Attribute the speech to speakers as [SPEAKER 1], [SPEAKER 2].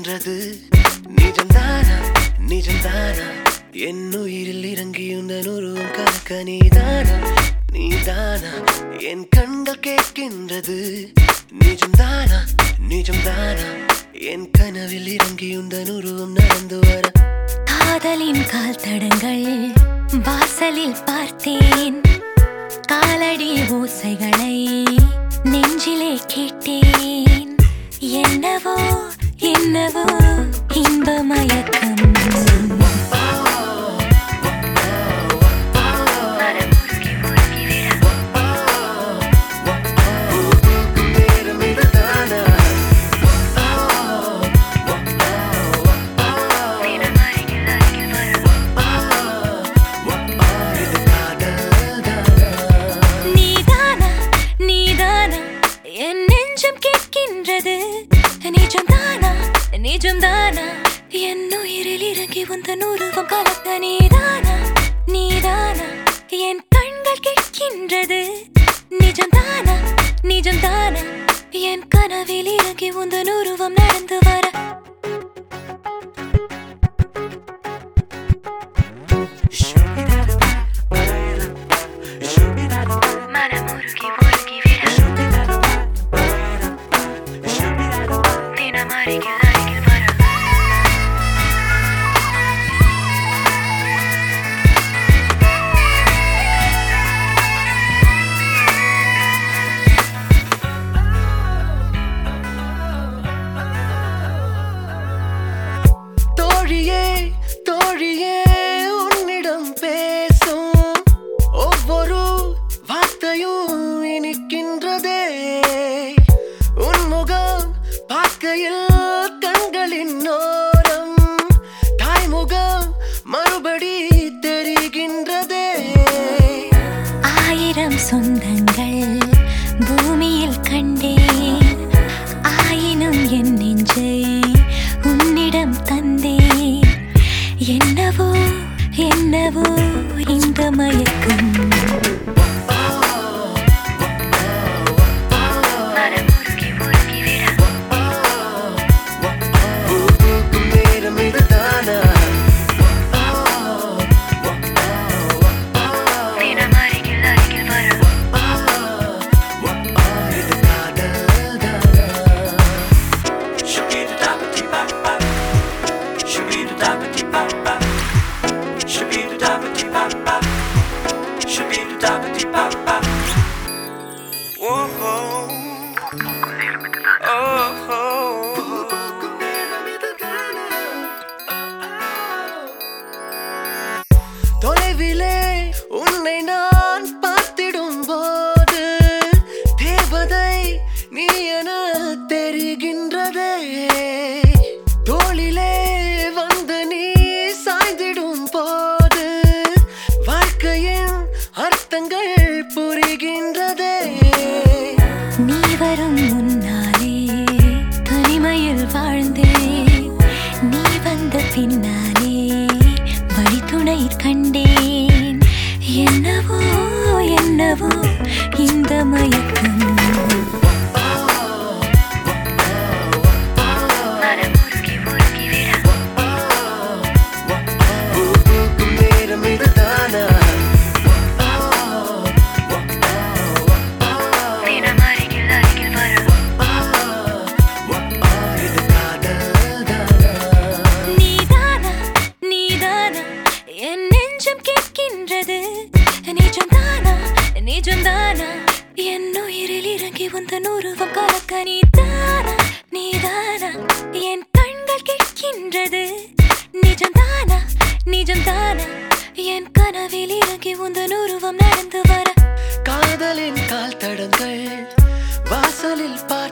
[SPEAKER 1] கேட்கின்றது. நிஜம்தானா நிஜம்தானா என்னுயிரில் இறங்கியுந்தன் உருவம் கலக்க நீதானா நீதானா என் கண்கள் கேட்கின்றது. நிஜம்தானா நிஜம்தானா என் கனவில் இறங்கியுந்தன் உருவம் நடந்து வர
[SPEAKER 2] காதலின் கால் தடங்கள் வாசலில் பார்த்தேன். காலடி ஓசைகளை நெஞ்சிலே கேட்டேன். என்னவோ என்னவோ இன்ப மயக்கம். நிஜம்தானா நிஜம்தானா என்னுயிரில் இறங்கி வந்தன் உருவம் கலக்க நீதானா நீதானா என் கண்கள் கேட்கின்றது. நிஜம்தானா நிஜம்தானா என் கனவில் இறங்கி வந்தன் உருவம் நடந்து வர மனமுருகி முருகி விட அருகில் அருகில் வர
[SPEAKER 1] தோழியே தோழியே உன்னிடம் பேசும் ஒவ்வொரு வார்த்தையும் இனிக்கின்றதே. உன்முகம் பார்க்கையில் கண்களின் ஓரம் தாய்முகம் மறுபடி தெரிகின்றதே.
[SPEAKER 2] ஆயிரம் சொந்தங்கள் பூமியில் கண்டேன். ஆயினும் என் நெஞ்சை உன்னிடம் தந்தேன். என்னவோ என்னவோ இந்த மயக்கம்.
[SPEAKER 1] தொலைவிலே உன்னை நான் பார்த்திடும் போது தேவதை நீ என தெரிகின்றதே. தோளிலே வந்து நீ சாய்ந்திடும் போது வாழ்க்கையின் அர்த்தங்கள் புரிகின்றதே.
[SPEAKER 2] நீ வரும் முன்னாலே தனிமையில் வாழ்ந்தேன். நீ வந்த பின்னாலே வழித்துணை கண்டேன். என்னவோ என்னவோ இந்த மயக்கம். நிஜம்தானா நிஜம்தானா என்னுயிரில் இறங்கி வந்தன் உருவம் கலக்க நீதானா நீதானா என் கண்கள் கேட்கின்றது. நிஜம்தானா நிஜம்தானா என் கனவில் இறங்கி வந்தன் உருவம் நடந்து வர
[SPEAKER 1] காதலின் கால் தடங்கள் வாசலில்